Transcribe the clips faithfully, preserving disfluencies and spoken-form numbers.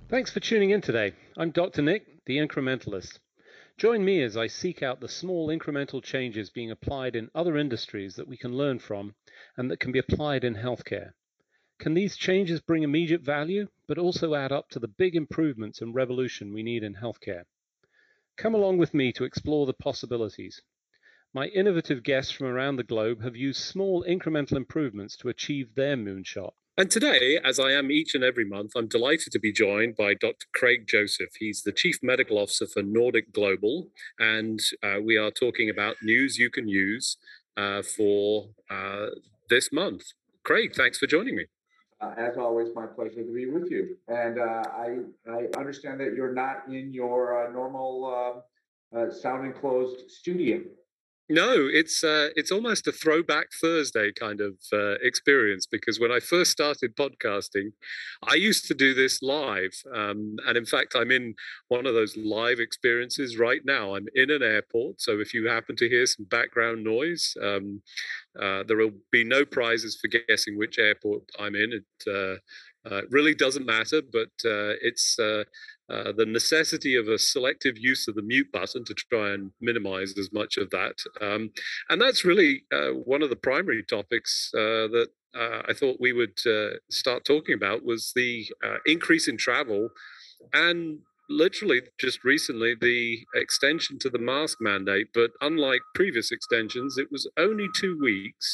Thanks for tuning in today. I'm Doctor Nick, the incrementalist. Join me as I seek out the small incremental changes being applied in other industries that we can learn from and that can be applied in healthcare. Can these changes bring immediate value, but also add up to the big improvements and revolution we need in healthcare? Come along with me to explore the possibilities. My innovative guests from around the globe have used small incremental improvements to achieve their moonshot. And today, as I am each and every month, I'm delighted to be joined by Doctor Craig Joseph. He's the Chief Medical Officer for Nordic Global, and uh, we are talking about news you can use uh, for uh, this month. Craig, thanks for joining me. Uh, as always, my pleasure to be with you. And uh, I, I understand that you're not in your uh, normal uh, uh, sound enclosed studio. No, it's uh, it's almost a throwback Thursday kind of uh, experience, because when I first started podcasting, I used to do this live, um, and in fact, I'm in one of those live experiences right now. I'm in an airport, so if you happen to hear some background noise, um, uh, there will be no prizes for guessing which airport I'm in. It uh, uh, really doesn't matter, but uh, it's uh, uh, the necessity of a selective use of the mute button to try and minimize as much of that. Um, and that's really uh, one of the primary topics uh, that uh, I thought we would uh, start talking about, was the uh, increase in travel, and literally just recently the extension to the mask mandate. But unlike previous extensions, it was only two weeks.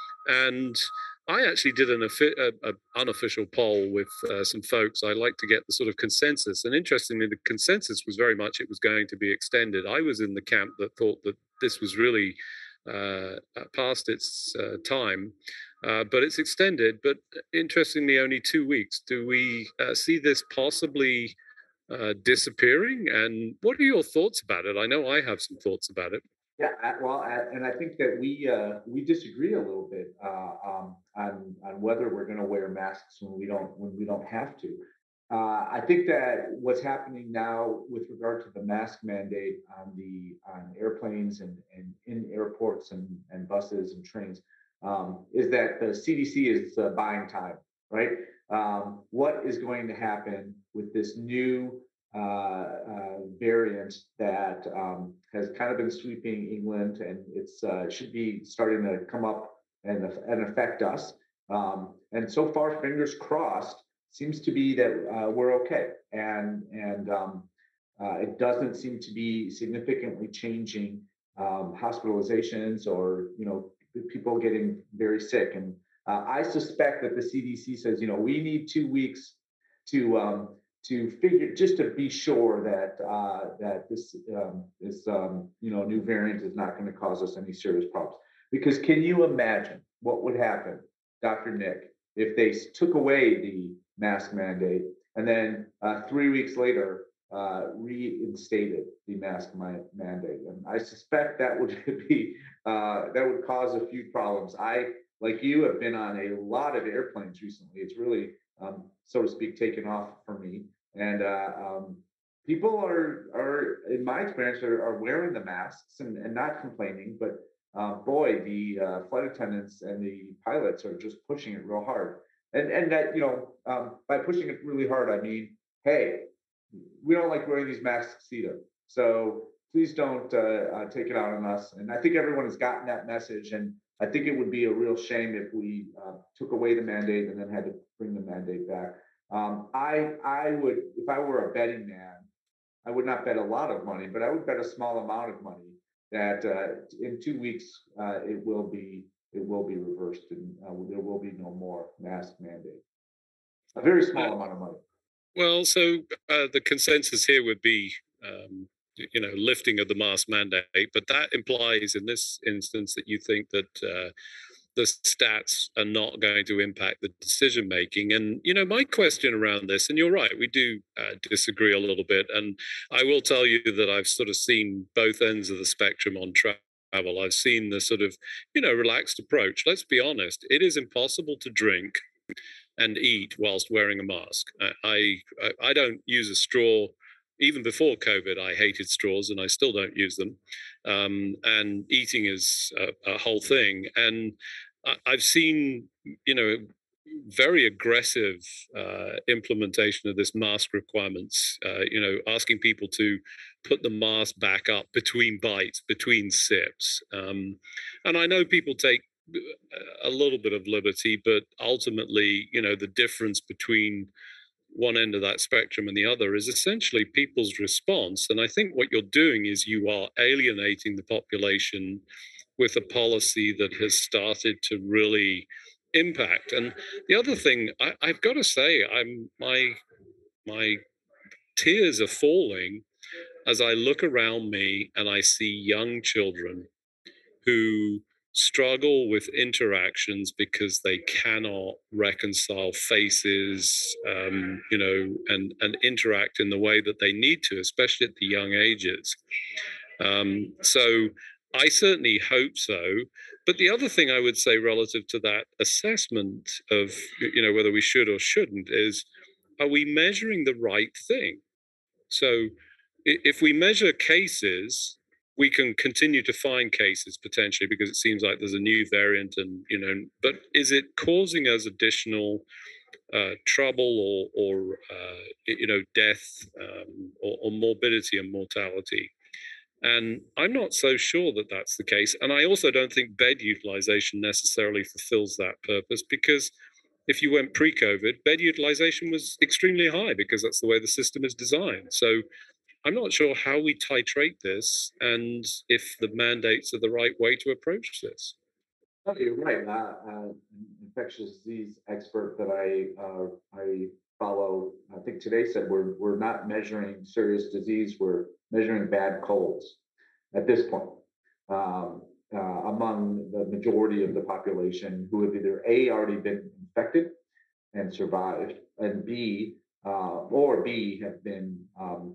And I actually did an a, a unofficial poll with uh, some folks. I like to get the sort of consensus. And interestingly, the consensus was very much it was going to be extended. I was in the camp that thought that this was really uh, past its uh, time. Uh, but it's extended. But interestingly, only two weeks. Do we uh, see this possibly uh, disappearing? And what are your thoughts about it? I know I have some thoughts about it. Yeah, I- well, I- and I think that we uh, we disagree a little bit uh, um, on on whether we're going to wear masks when we don't when we don't have to. Uh, I think that what's happening now with regard to the mask mandate on the on airplanes and, and in airports and, and buses and trains um, is that the C D C is uh, buying time, right? Um, what is going to happen with this new uh, uh, variant that um, has kind of been sweeping England, and it's uh, should be starting to come up and, and affect us. Um, and so far, fingers crossed, seems to be that uh, we're okay, and and um, uh, it doesn't seem to be significantly changing um, hospitalizations or you know people getting very sick. And uh, I suspect that the C D C says, you know, we need two weeks to um, to figure just to be sure that uh, that this um, this um, you know new variant is not going to cause us any serious problems. Because can you imagine what would happen, Doctor Nick, if they took away the mask mandate and then uh, three weeks later uh, reinstated the mask mandate? And I suspect that would be uh, that would cause a few problems. I, like you, have been on a lot of airplanes recently. It's really um, so to speak, taken off for me. And uh, um, people are, are, in my experience, are, are wearing the masks and, and not complaining. But uh, boy, the uh, flight attendants and the pilots are just pushing it real hard. And and that you know, um, by pushing it really hard, I mean, hey, we don't like wearing these masks either. So please don't uh, uh, take it out on us. And I think everyone has gotten that message. And I think it would be a real shame if we uh, took away the mandate and then had to bring the mandate back. Um, I I would, if I were a betting man, I would not bet a lot of money, but I would bet a small amount of money that uh, in two weeks uh, it will be it will be reversed and uh, there will be no more mask mandate. A very small uh, amount of money. Well, so uh, the consensus here would be. Um, you know, lifting of the mask mandate, but that implies in this instance that you think that uh, the stats are not going to impact the decision making. And you know, my question around this, and you're right, we do uh, disagree a little bit. And I will tell you that I've sort of seen both ends of the spectrum on travel. I've seen the sort of, you know, relaxed approach. Let's be honest, it is impossible to drink and eat whilst wearing a mask. I, I, I don't use a straw. Even before COVID, I hated straws and I still don't use them. Um, and eating is a, a whole thing. And I, I've seen, you know, very aggressive uh, implementation of this mask requirements, uh, you know, asking people to put the mask back up between bites, between sips. Um, and I know people take a little bit of liberty, but ultimately, you know, the difference between one end of that spectrum and the other is essentially people's response. And I think what you're doing is you are alienating the population with a policy that has started to really impact. And the other thing I, I've got to say, I'm my my tears are falling as I look around me and I see young children who struggle with interactions because they cannot reconcile faces, um, you know, and and interact in the way that they need to, especially at the young ages. Um, so I certainly hope so. But the other thing I would say relative to that assessment of, you know, whether we should or shouldn't is, are we measuring the right thing? So if we measure cases, we can continue to find cases potentially because it seems like there's a new variant and, you know, but is it causing us additional uh, trouble or, or uh, you know, death um, or, or morbidity and mortality? And I'm not so sure that that's the case. And I also don't think bed utilization necessarily fulfills that purpose, because if you went pre-COVID, bed utilization was extremely high because that's the way the system is designed. So I'm not sure how we titrate this and if the mandates are the right way to approach this. No, you're right. Uh, uh, infectious disease expert that I uh, I follow, I think today said we're we're not measuring serious disease, we're measuring bad colds at this point. Um, uh, among the majority of the population who have either A, already been infected and survived, and B, uh, or B, have been um,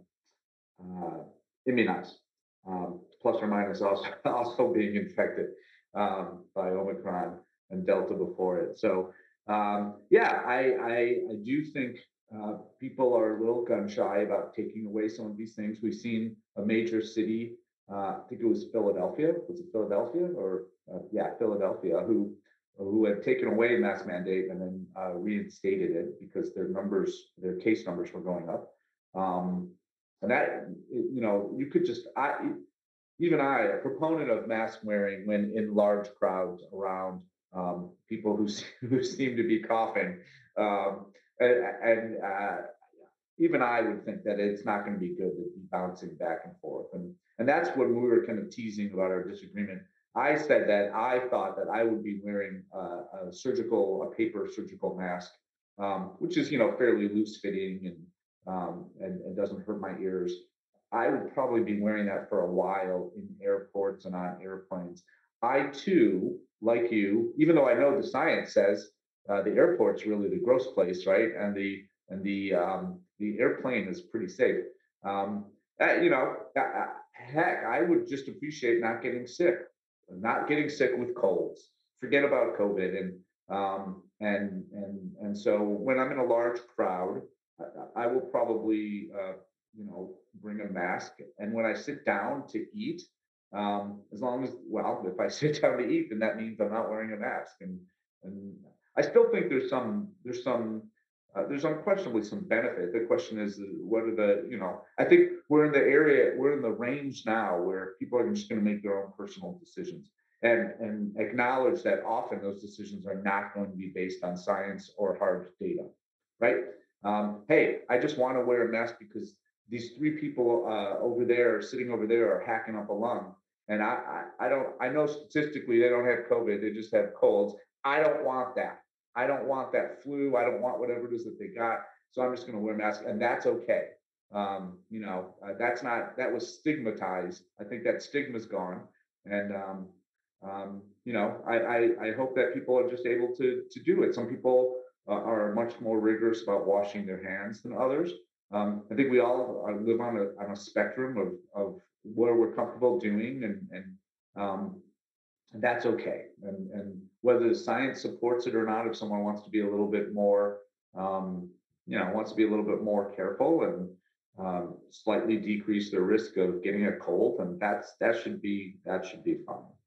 uh, immunized, um, plus or minus also also being infected um, by Omicron and Delta before it. So um, yeah, I, I I do think uh, people are a little gun shy about taking away some of these things. We've seen a major city, uh, I think it was Philadelphia. Was it Philadelphia or uh, yeah, Philadelphia, who who had taken away mask mandate and then uh, reinstated it because their numbers, their case numbers were going up. Um, and that, you know, you could just, I, even I, a proponent of mask wearing when in large crowds around um, people who, who seem to be coughing. Um, and and uh, even I would think that it's not going to be good to be bouncing back and forth. And, and that's when we were kind of teasing about our disagreement. I said that I thought that I would be wearing a, a surgical, a paper surgical mask, um, which is, you know, fairly loose fitting and, um, and, and doesn't hurt my ears. I would probably be wearing that for a while in airports and on airplanes. I too, like you, even though I know the science says uh, the airport's really the gross place, right? And the and the um, the airplane is pretty safe. Um, uh, you know, uh, heck, I would just appreciate not getting sick, not getting sick with colds. Forget about COVID, and um, and and and so when I'm in a large crowd, I, I will probably uh, you know bring a mask. And when I sit down to eat, um, as long as well, if I sit down to eat, then that means I'm not wearing a mask. And and I still think there's some there's some uh, there's unquestionably some benefit. The question is, what are the, you know, I think we're in the area, we're in the range now where people are just going to make their own personal decisions and, and acknowledge that often those decisions are not going to be based on science or hard data, right? Um, hey, I just want to wear a mask because these three people uh, over there, sitting over there, are hacking up a lung. And I, I, I don't, I know statistically they don't have COVID, they just have colds. I don't want that. I don't want that flu. I don't want whatever it is that they got. So I'm just going to wear a mask, and that's okay. Um, you know, uh, that's not, that was stigmatized. I think that stigma's gone. And, um, um, you know, I, I, I hope that people are just able to, to do it. Some people uh, are much more rigorous about washing their hands than others. Um, I think we all live on a, on a spectrum of, of where we're comfortable doing, and, and, um, and that's okay. And, and whether the science supports it or not, if someone wants to be a little bit more, um, you know, wants to be a little bit more careful and um, slightly decrease their risk of getting a cold, and that's that should be that should be fine.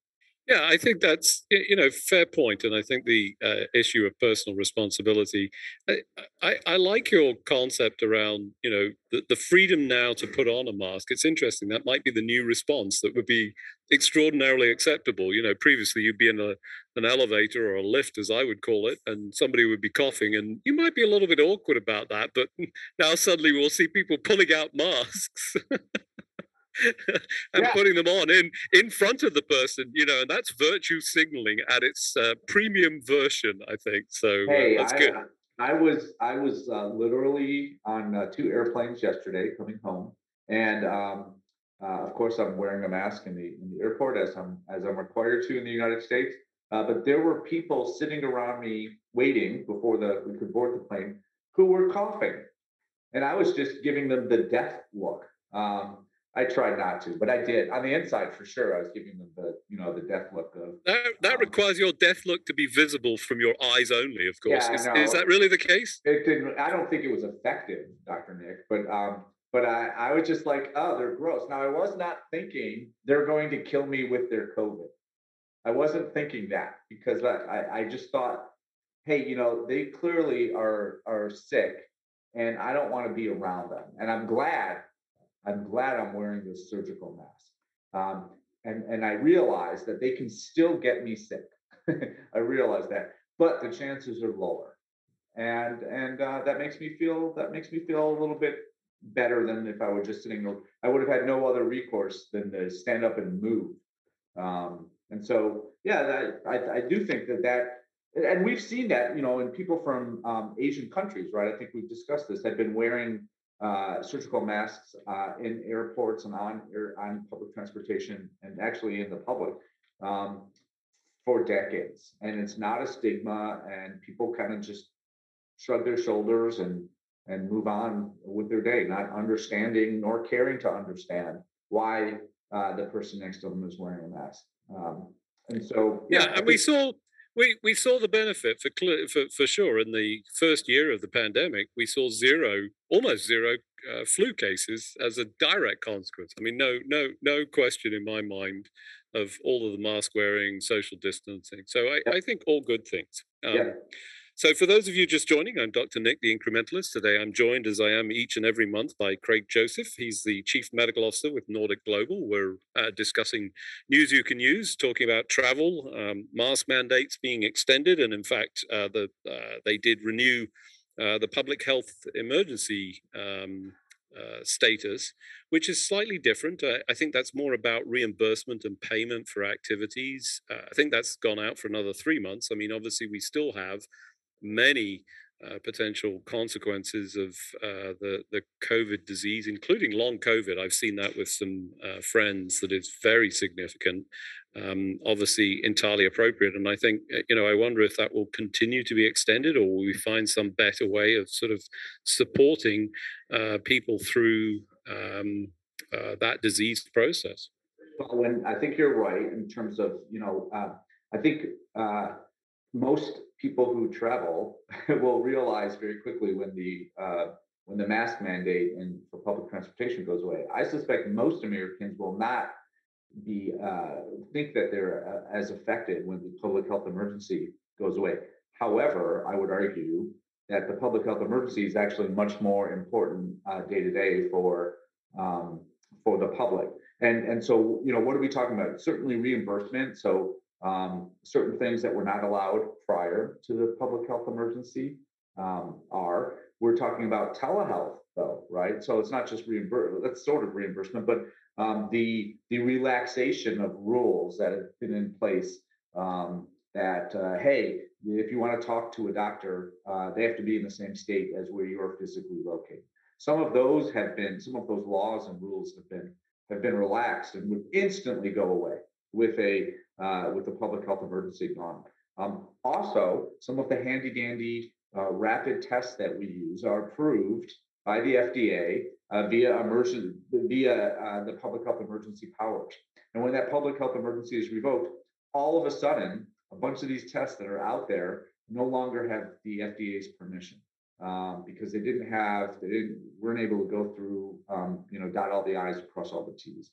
Yeah, I think that's y- you know fair point, and I think the uh, issue of personal responsibility. I, I I like your concept around you know the, the freedom now to put on a mask. It's interesting. That might be the new response that would be extraordinarily acceptable. You know, previously you'd be in a an elevator or a lift, as I would call it, and somebody would be coughing, and you might be a little bit awkward about that. But now suddenly we'll see people pulling out masks and Yeah. putting them on in in front of the person, you know, and that's virtue signaling at its uh, premium version, I think. So uh, Hey, that's good. I I was I was uh, literally on uh, two airplanes yesterday coming home, and um, uh, of course I'm wearing a mask in the in the airport as I'm as I'm required to in the United States. Uh, but there were people sitting around me waiting before the we could board the plane who were coughing, and I was just giving them the death look. Um, I tried not to, but I did on the inside for sure. I was giving them the you know the death look of That, that um, requires your death look to be visible from your eyes only, of course. yeah, Is, is no, that really the case? it didn't. I don't think it was effective, Doctor Nick. But um, but I, I was just like, oh, they're gross. Now I was not thinking they're going to kill me with their COVID. I wasn't thinking that because I, I, I just thought, hey, you know, they clearly are are sick, and I don't want to be around them. And I'm glad, I'm glad I'm wearing this surgical mask. Um, and and I realize that they can still get me sick. I realize that, but the chances are lower, and and uh, that makes me feel that makes me feel a little bit better than if I were just sitting. I would have had no other recourse than to stand up and move. Um, and so, yeah, that, I, I do think that that, and we've seen that, you know, in people from um, Asian countries, right? I think we've discussed this. Have been wearing uh, surgical masks uh, in airports and on air, on public transportation, and actually in the public. Um, for decades, and it's not a stigma, and people kind of just shrug their shoulders and and move on with their day, not understanding nor caring to understand why uh, the person next to them is wearing a mask. Um, and so, Yeah, yeah, I and we think, saw we we saw the benefit for clear, for for sure in the first year of the pandemic. We saw zero, almost zero uh, flu cases as a direct consequence. I mean, no no no question in my mind of all of the mask wearing, social distancing. So I, yeah, I think all good things. yeah, Um, so, for those of you just joining, I'm Doctor Nick, the Incrementalist. Today, I'm joined, as I am each and every month, by Craig Joseph. He's the Chief Medical Officer with Nordic Global. We're uh, discussing news you can use, talking about travel, um, mask mandates being extended, and in fact, uh, the uh, they did renew uh, the public health emergency um, uh, status, which is slightly different. Uh, I think that's more about reimbursement and payment for activities. Uh, I think that's gone out for another three months. I mean, obviously, we still have many uh, potential consequences of uh, the the COVID disease, including long COVID. I've seen that with some uh, friends that is very significant. Um, obviously, entirely appropriate, and I think uh, you know I wonder if that will continue to be extended, or will we find some better way of sort of supporting uh, people through um, uh, that disease process. well, when I think you're right in terms of, you know, uh, I think uh, most people who travel will realize very quickly when the uh, when the mask mandate in for public transportation goes away. I suspect most Americans will not be uh, think that they're uh, as affected when the public health emergency goes away. However, I would argue that the public health emergency is actually much more important uh, day to day for um, for the public. And and so, you know, what are we talking about? Certainly reimbursement. So um, certain things that were not allowed prior to the public health emergency um, are. We're talking about telehealth, though, right? So it's not just reimbursement. That's sort of reimbursement, but um, the the relaxation of rules that have been in place. Um, that uh, hey, if you want to talk to a doctor, uh, they have to be in the same state as where you're physically located. Some of those have been, some of those laws and rules have been have been relaxed and would instantly go away with a uh, with the public health emergency gone. Um, also, some of the handy dandy uh, rapid tests that we use are approved by the F D A uh, via emergency via uh, the public health emergency powers. And when that public health emergency is revoked, all of a sudden, a bunch of these tests that are out there no longer have the F D A's permission um, because they didn't have, they didn't, weren't able to go through, um, you know, dot all the I's, cross all the T's.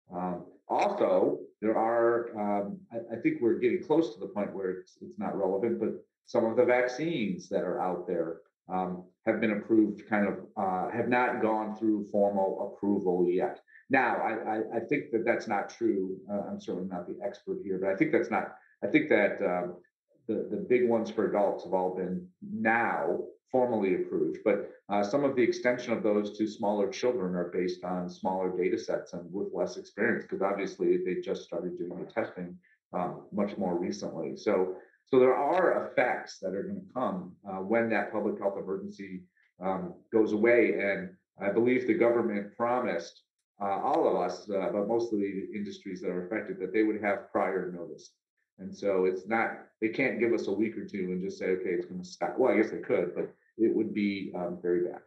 Um, also, there are, um, I, I think we're getting close to the point where it's, it's not relevant, but some of the vaccines that are out there um, have been approved, kind of uh, have not gone through formal approval yet. Now, I, I, I think that that's not true. Uh, I'm certainly not the expert here, but I think that's not, I think that um, the, the big ones for adults have all been now formally approved, but uh, some of the extension of those to smaller children are based on smaller data sets and with less experience, because obviously they just started doing the testing um, much more recently. So, so there are effects that are going to come uh, when that public health emergency um, goes away. And I believe the government promised uh, all of us, uh, but mostly the industries that are affected, that they would have prior notice. And so it's not, they can't give us a week or two and just say, okay, it's going to stop. Well, I guess they could, but it would be um, very bad.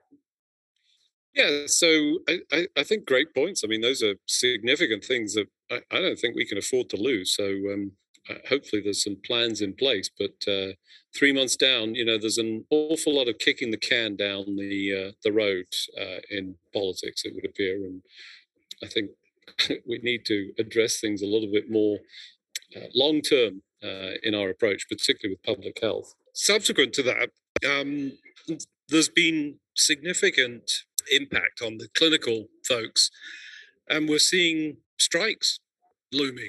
Yeah, so I, I, I think great points. I mean, those are significant things that I, I don't think we can afford to lose. So um, uh, hopefully there's some plans in place. But uh, three months down, you know, there's an awful lot of kicking the can down the uh, the road uh, in politics, it would appear. And I think we need to address things a little bit more uh, long term uh, in our approach, particularly with public health. Subsequent to that, um, there's been significant impact on the clinical folks, and we're seeing strikes looming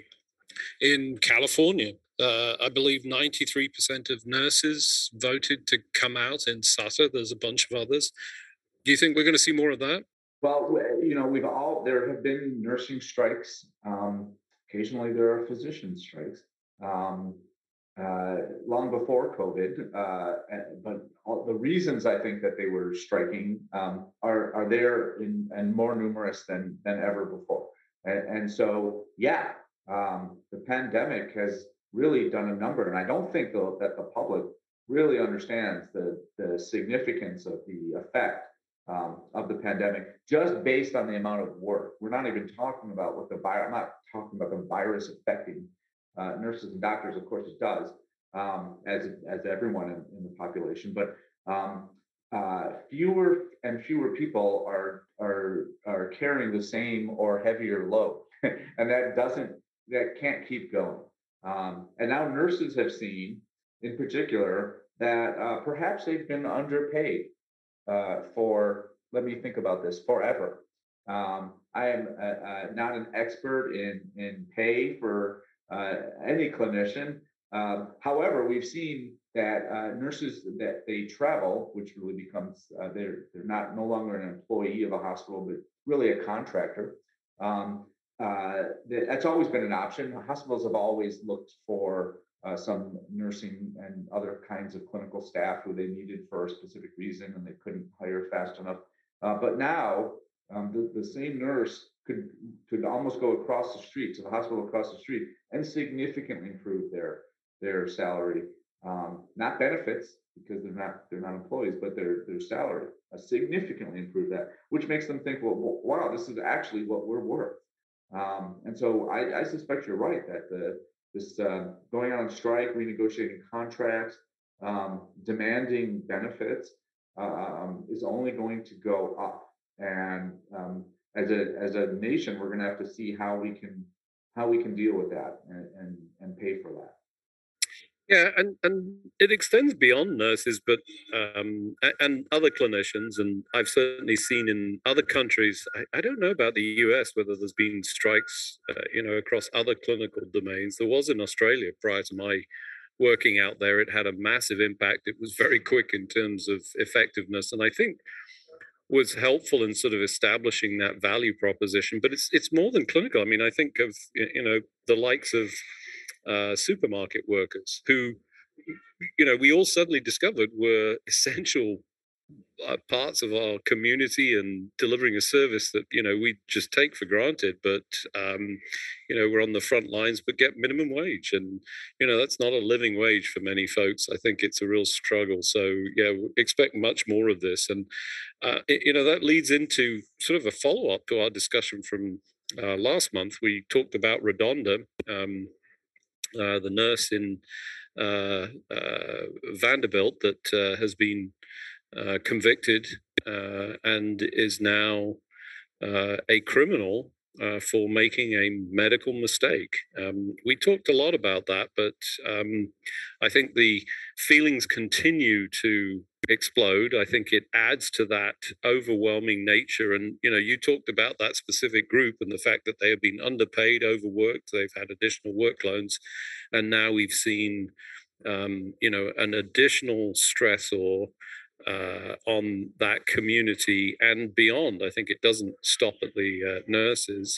in California. Uh, I believe ninety-three percent of nurses voted to come out in Sutter. There's a bunch of others. Do you think we're going to see more of that? Well, you know, we've all, there have been nursing strikes. Um, occasionally there are physician strikes. Um, uh, long before COVID, uh, but all the reasons I think that they were striking um, are are there in, and more numerous than than ever before. And, and so, yeah, um, the pandemic has really done a number, and I don't think though that the public really understands the the significance of the effect um, of the pandemic just based on the amount of work. We're not even talking about what the virus. I'm not talking about the virus affecting uh, nurses and doctors. Of course, it does, um, as as everyone in, in the population. But um, uh, fewer and fewer people are are are carrying the same or heavier load, and that doesn't that can't keep going. Um, and now nurses have seen, in particular, that uh, perhaps they've been underpaid uh, for, let me think about this, forever. Um, I am uh, uh, not an expert in, in pay for uh, any clinician. Um, however, we've seen that uh, nurses that they travel, which really becomes, uh, they're, they're not no longer an employee of a hospital, but really a contractor. Um, uh, that's always been an option. Hospitals have always looked for uh, some nursing and other kinds of clinical staff who they needed for a specific reason and they couldn't hire fast enough. Uh, but now um, the, the same nurse could could almost go across the street to the hospital across the street and significantly improve their their salary, um, not benefits because they're not they're not employees, but their their salary uh, significantly improve that, which makes them think, well, wow, this is actually what we're worth. Um, and so I, I suspect you're right that the this uh, going on strike, renegotiating contracts, um, demanding benefits uh, um, is only going to go up. And um, as a as a nation, we're going to have to see how we can how we can deal with that and and, and pay for that. Yeah, and, and it extends beyond nurses, but um, and other clinicians, and I've certainly seen in other countries. I, I don't know about the U S whether there's been strikes, uh, you know, across other clinical domains. There was in Australia prior to my working out there. It had a massive impact. It was very quick in terms of effectiveness, and I think was helpful in sort of establishing that value proposition. But it's it's more than clinical. I mean, I think of you know the likes of uh, supermarket workers who, you know, we all suddenly discovered were essential uh, parts of our community and delivering a service that, you know, we just take for granted. But, um, you know, we're on the front lines, but get minimum wage. And, you know, that's not a living wage for many folks. I think it's a real struggle. So, yeah, expect much more of this. And, uh, it, you know, that leads into sort of a follow up to our discussion from uh, last month. We talked about Redonda. Um, uh, the nurse in uh, uh, Vanderbilt that uh, has been uh, convicted uh, and is now uh, a criminal uh, for making a medical mistake. Um, we talked a lot about that, but um, I think the feelings continue to explode. I think it adds to that overwhelming nature. And, you know, you talked about that specific group and the fact that they have been underpaid, overworked, they've had additional workloads. And now we've seen, um, you know, an additional stressor uh, on that community and beyond. I think it doesn't stop at the uh, nurses.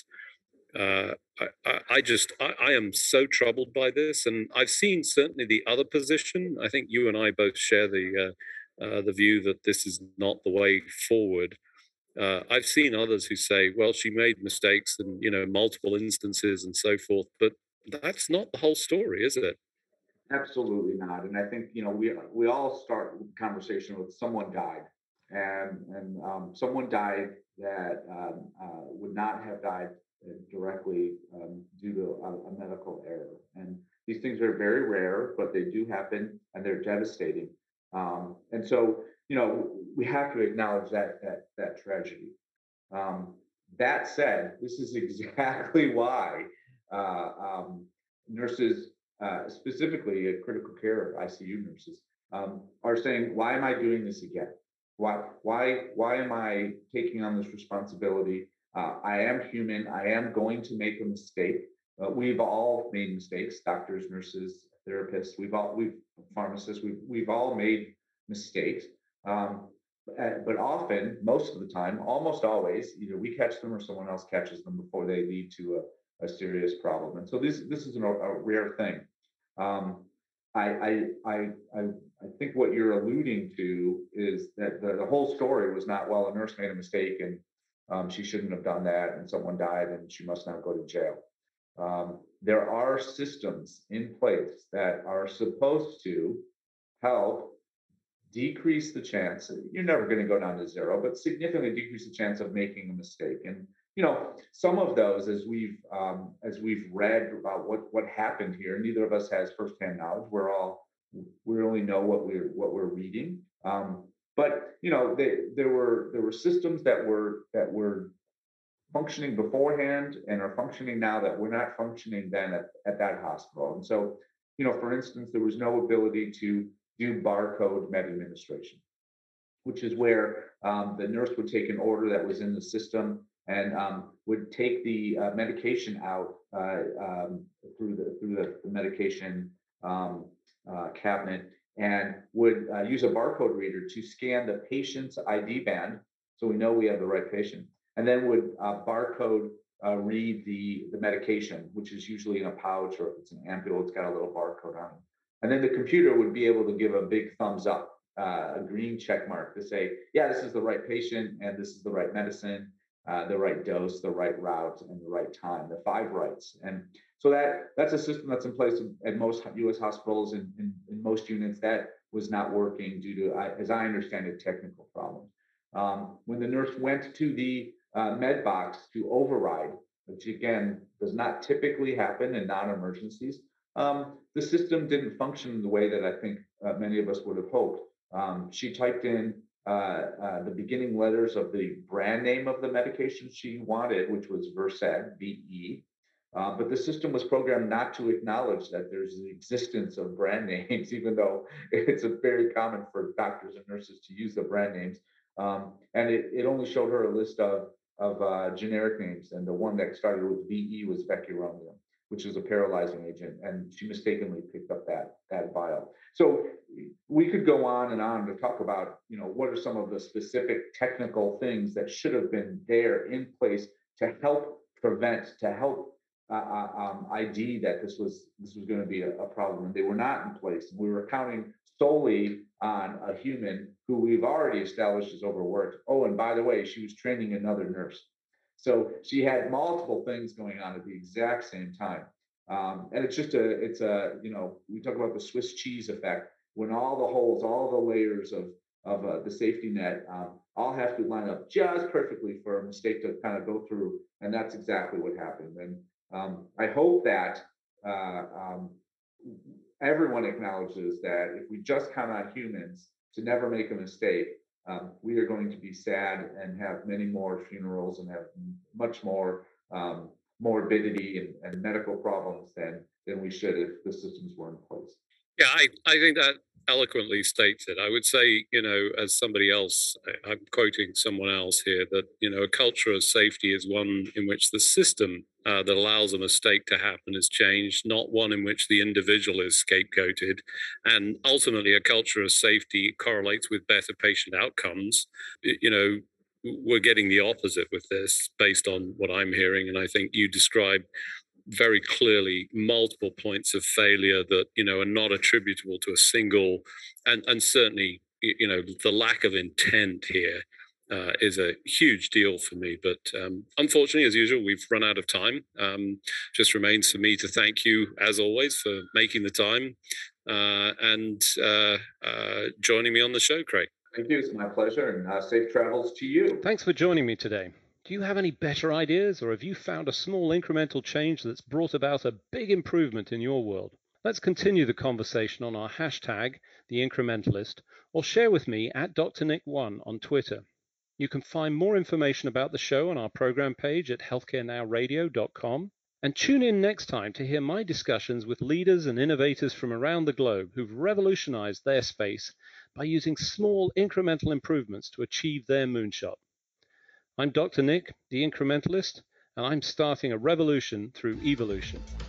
Uh, I, I, I just I, I am so troubled by this, and I've seen certainly the other position. I think you and I both share the uh, uh, the view that this is not the way forward. Uh, I've seen others who say, "Well, she made mistakes, and you know, multiple instances, and so forth," but that's not the whole story, is it? Absolutely not. And I think, you know, we we all start conversation with someone died, and and um, someone died that um, uh, would not have died uh, directly um, due to a, a medical error. And these things are very rare, but they do happen, and they're devastating. Um, and so, you know, we have to acknowledge that that that tragedy. Um, that said, this is exactly why uh, um, nurses, uh, specifically uh, critical care I C U nurses, um, are saying, "Why am I doing this again? Why, why, why am I taking on this responsibility? Uh, I am human. I am going to make a mistake. Uh, we've all made mistakes. Doctors, nurses, therapists. We've all, we've pharmacists. We've we've all made mistakes." Um, uh, but often, most of the time, almost always, either we catch them or someone else catches them before they lead to a, a serious problem. And so this this is a, a rare thing. Um, I, I I I I think what you're alluding to is that the, the whole story was not, well, a nurse made a mistake and um, she shouldn't have done that, and someone died and she must now go to jail. Um, there are systems in place that are supposed to help decrease the chance. You're never going to go down to zero, but significantly decrease the chance of making a mistake. And you know, some of those, as we've um, as we've read about what what happened here, neither of us has firsthand knowledge. We're all we only know what we're what we're reading. Um, but you know, they, there were there were systems that were that were functioning beforehand and are functioning now that were not functioning then at, at that hospital. And so, you know, for instance, there was no ability to do barcode med administration, which is where um, the nurse would take an order that was in the system and um, would take the uh, medication out uh, um, through the through the, the medication um, uh, cabinet, and would uh, use a barcode reader to scan the patient's I D band, so we know we have the right patient, and then would uh, barcode uh, read the the medication, which is usually in a pouch, or if it's an ampule, it's got a little barcode on it. And then the computer would be able to give a big thumbs up, uh, a green check mark to say, yeah, this is the right patient and this is the right medicine, uh, the right dose, the right route, and the right time, the five rights. And so that that's a system that's in place at most U S hospitals and in, in, in most units. That was not working due to, as I understand it, technical problems. Um, when the nurse went to the uh, med box to override, which again does not typically happen in non-emergencies, um, the system didn't function the way that I think uh, many of us would have hoped. Um, she typed in uh, uh, the beginning letters of the brand name of the medication she wanted, which was Versed, V E. Uh, but the system was programmed not to acknowledge that there's the existence of brand names, even though it's a very common for doctors and nurses to use the brand names. Um, and it, it only showed her a list of, of uh, generic names. And the one that started with V E was Vecuronium, which is a paralyzing agent, and she mistakenly picked up that that vial. So we could go on and on to talk about, you know, what are some of the specific technical things that should have been there in place to help prevent, to help uh, uh, um, I D that this was this was going to be a, a problem, and they were not in place. We were counting solely on a human who we've already established is overworked. Oh, and by the way, she was training another nurse. So she had multiple things going on at the exact same time. Um, and it's just a, it's a, you know, we talk about the Swiss cheese effect, when all the holes, all the layers of, of uh, the safety net um, all have to line up just perfectly for a mistake to kind of go through. And that's exactly what happened. And um, I hope that uh, um, everyone acknowledges that if we just count on humans to never make a mistake, um, we are going to be sad and have many more funerals and have much more um, morbidity and, and medical problems than than we should if the systems were in place. Yeah, I, I think that eloquently states it. I would say, you know, as somebody else, I'm quoting someone else here, that, you know, a culture of safety is one in which the system uh, that allows a mistake to happen is changed, not one in which the individual is scapegoated. And ultimately, a culture of safety correlates with better patient outcomes. You know, we're getting the opposite with this based on what I'm hearing. And I think you described very clearly multiple points of failure that, you know, are not attributable to a single, and and certainly, you know, the lack of intent here uh, is a huge deal for me. But um, unfortunately, as usual, we've run out of time. Um, just remains for me to thank you, as always, for making the time uh, and uh, uh, joining me on the show, Craig. Thank you. It's my pleasure, and uh, safe travels to you. Thanks for joining me today. Do you have any better ideas, or have you found a small incremental change that's brought about a big improvement in your world? Let's continue the conversation on our hashtag, The Incrementalist, or share with me at D R Nick one on Twitter. You can find more information about the show on our program page at healthcare now radio dot com, and tune in next time to hear my discussions with leaders and innovators from around the globe who've revolutionized their space by using small incremental improvements to achieve their moonshot. I'm Doctor Nick, the Incrementalist, and I'm starting a revolution through evolution.